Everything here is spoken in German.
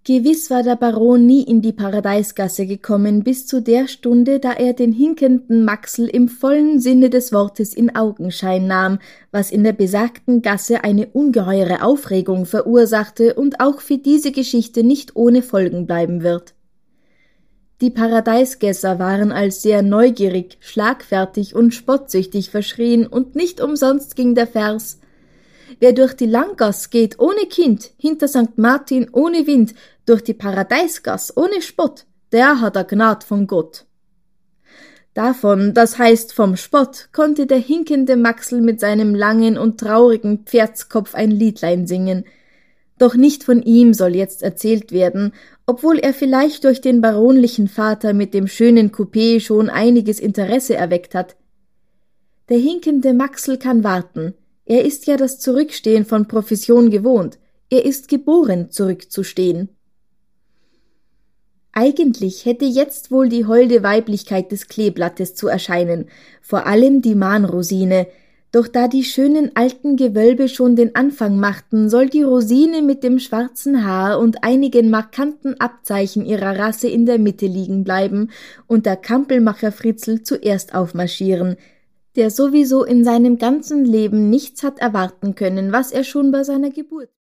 Gewiss war der Baron nie in die Paradeisgasse gekommen, bis zu der Stunde, da er den hinkenden Maxl im vollen Sinne des Wortes in Augenschein nahm, was in der besagten Gasse eine ungeheure Aufregung verursachte und auch für diese Geschichte nicht ohne Folgen bleiben wird. Die Paradeisgässer waren als sehr neugierig, schlagfertig und spottsüchtig verschrien, und nicht umsonst ging der Vers: »Wer durch die Langgass geht ohne Kind, hinter St. Martin ohne Wind, durch die Paradeisgass ohne Spott, der hat a Gnad von Gott.« Davon, das heißt vom Spott, konnte der hinkende Maxl mit seinem langen und traurigen Pferdskopf ein Liedlein singen. Doch nicht von ihm soll jetzt erzählt werden, obwohl er vielleicht durch den baronlichen Vater mit dem schönen Coupé schon einiges Interesse erweckt hat. Der hinkende Maxl kann warten. Er ist ja das Zurückstehen von Profession gewohnt. Er ist geboren, zurückzustehen. Eigentlich hätte jetzt wohl die holde Weiblichkeit des Kleeblattes zu erscheinen, vor allem die Mahnrosine, doch da die schönen alten Gewölbe schon den Anfang machten, soll die Rosine mit dem schwarzen Haar und einigen markanten Abzeichen ihrer Rasse in der Mitte liegen bleiben und der Kampelmacher Fritzl zuerst aufmarschieren, der sowieso in seinem ganzen Leben nichts hat erwarten können, was er schon bei seiner Geburt